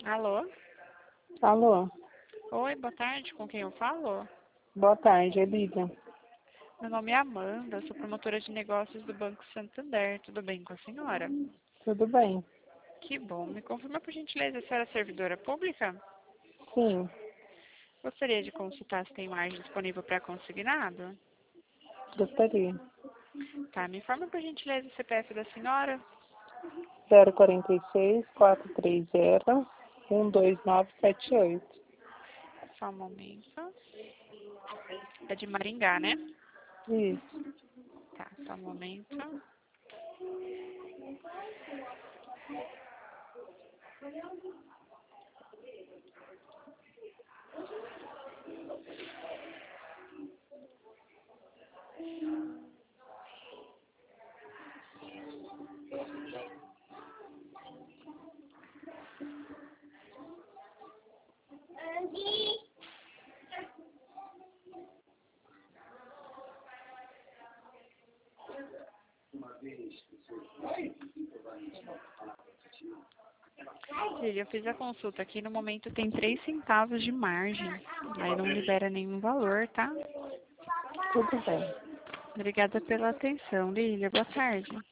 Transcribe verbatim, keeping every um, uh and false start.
Alô? Alô, Oi, boa tarde. Com quem eu falo? boa tarde, é Lívia. Meu nome é Amanda, sou promotora de negócios do Banco Santander. Tudo bem com a senhora? Tudo bem? Que bom. Me confirma, por gentileza, a senhora é servidora pública? Sim, Gostaria de consultar se tem margem disponível para consignado? gostaria. Tá, me informa, por gentileza, o C P F da senhora? zero quarenta e seis, quatrocentos e trinta, um dois nove sete oito. Só um momento. É de Maringá, né? Isso. Tá, só um momento. Filha, eu fiz a consulta aqui, no momento tem três centavos de margem. Aí não libera nenhum valor, tá? Tudo bem. Obrigada pela atenção, Lília. Boa tarde.